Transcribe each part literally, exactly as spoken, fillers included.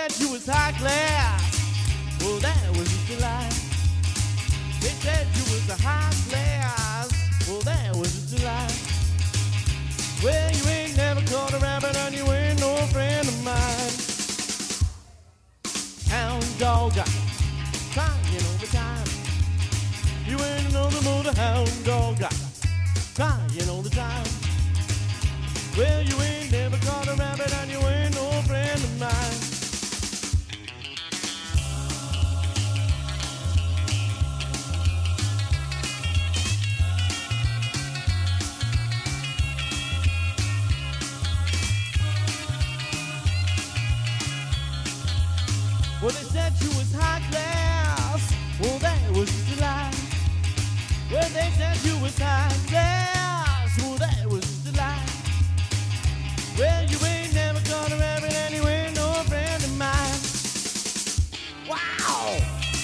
said you was high class. Well, that was just a lie. They said you was a high class. Well, that was just a lie. Well, you ain't never caught a rabbit and you ain't no friend of mine. Hound dog, crying all the time. You ain't another motor hound dog, crying all the time. Well, you ain't never caught a rabbit and you ain't no friend of mine. Well, they said you was high class. Well, that was just a lie. Well, they said you was high class. Well, that was just a lie. Well, you ain't never gonna rabbit and you ain't no friend of mine. Wow!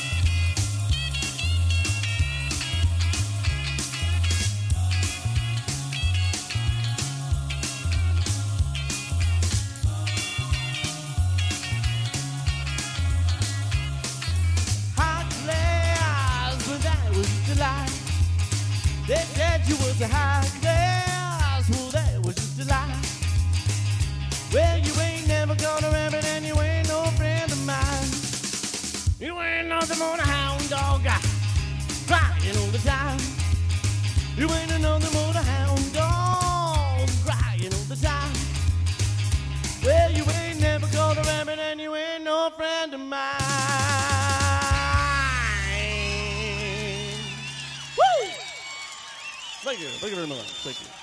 High class, but that was just a lie. They said you was a high class. Well, that was just a lie. Well, you ain't never gonna rabbit and you ain't no friend of mine. You ain't nothing more than a hound dog, crying all the time. You ain't another more than a hound dog, crying all the time. Well, you ain't never gonna rabbit and you ain't no friend of mine. Woo! Thank you, thank you very much, thank you.